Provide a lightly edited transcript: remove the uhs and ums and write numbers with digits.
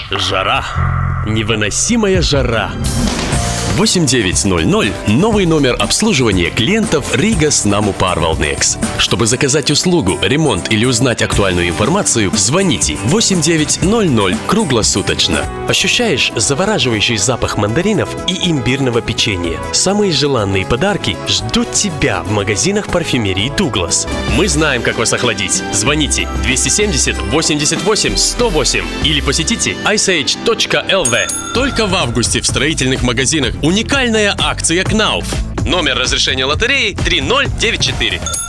Жара. Невыносимая жара. 8900 новый номер обслуживания клиентов Рига Снаму Парвалднекс. Чтобы заказать услугу, ремонт или узнать актуальную информацию, звоните 8900 круглосуточно. Ощущаешь завораживающий запах мандаринов и имбирного печенья? Самые желанные подарки ждут тебя в магазинах парфюмерии Дуглас. Мы знаем, как вас охладить. Звоните 270 88 108 или посетите ice.lv. Только в августе в строительных магазинах уникальная акция КНАУФ. Номер разрешения лотереи 3094.